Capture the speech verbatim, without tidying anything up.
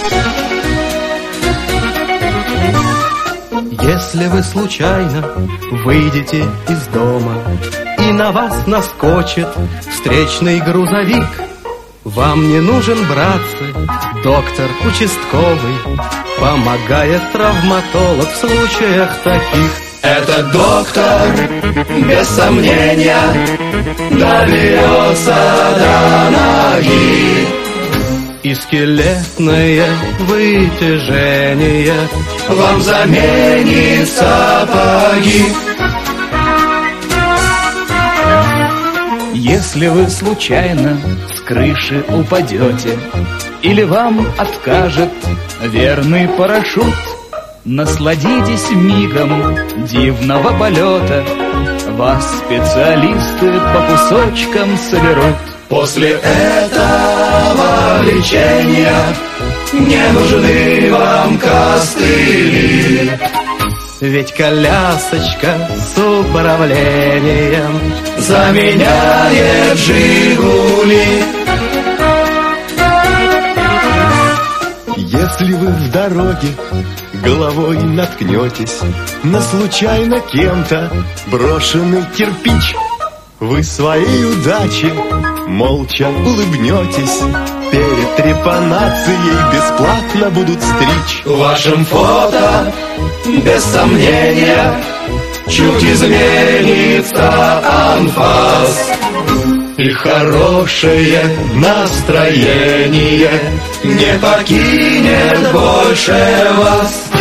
Если вы случайно выйдете из дома и на вас наскочит встречный грузовик, вам не нужен, братцы, доктор участковый, помогает травматолог в случаях таких. Этот доктор, без сомнения, доберется до ноги. И скелетное вытяжение вам заменит сапоги. Если вы случайно с крыши упадете или вам откажет верный парашют, насладитесь мигом дивного полета, вас специалисты по кусочкам соберут. После этого лечения не нужны вам костыли, ведь колясочка с управлением заменяет «Жигули». Если вы в дороге головой наткнетесь на случайно кем-то брошенный кирпич, вы своей удаче молча улыбнетесь, перед трепанацией бесплатно будут стричь. В вашем фото, без сомнения, чуть изменится анфас, и хорошее настроение не покинет больше вас.